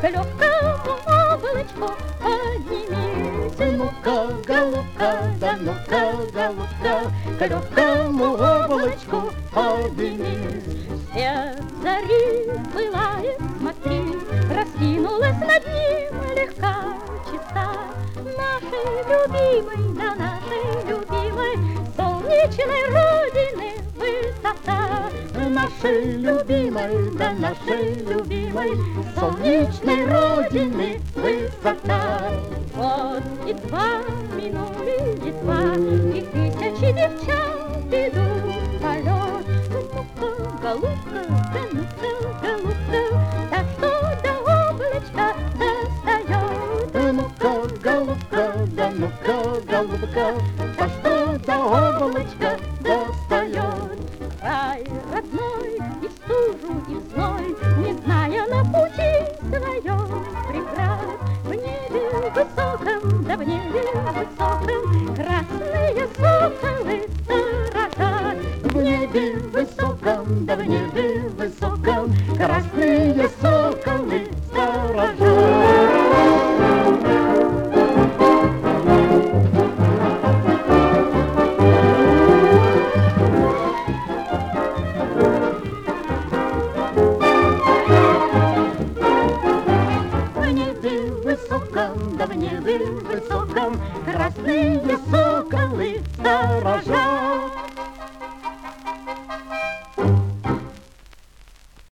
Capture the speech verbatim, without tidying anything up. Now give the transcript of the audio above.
легкому облачку поднимись. Ну-ка, голубка, да ну-ка, голубка, к легкому облачку поднимись. Свет зари пылает, смотри, раскинулась над ним легка чиста. Нашей любимой, да нашей любимой солнечной родины высота. Нашей любимой, да нашей любимой солнечной родины высота. Вот и два минули, и два, и тысячи девчат идут в полет. Ну-ка, голубка, да ну-ка, голубка, да что до облачка достает. Ну-ка, голубка, да ну-ка, голубка, да что до облачка достает. Край родной, и стужу, и зной, не зная на пути своем преград. В небе высоком, да в небе высоком красные соколы сторожат. В небе высоком, да в небе высоком красные соколы сторожат. Да в небе высоком красные соколы сторожат.